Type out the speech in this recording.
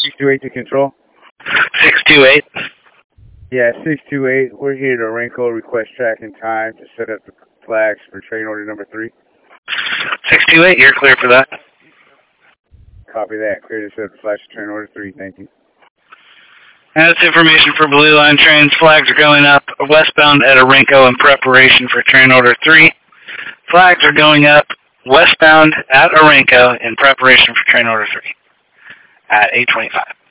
628 to control. 628. Yeah, 628. We're here to Renko request track and time to set up the flags for train order number 3. 628, you're clear for that. Copy that. Clear to set up the flags for train order 3. Thank you. That's information for Blue Line trains. Flags are going up westbound at Orenco in preparation for train order 3. Flags are going up westbound at Orenco in preparation for train order 3 at 8:25.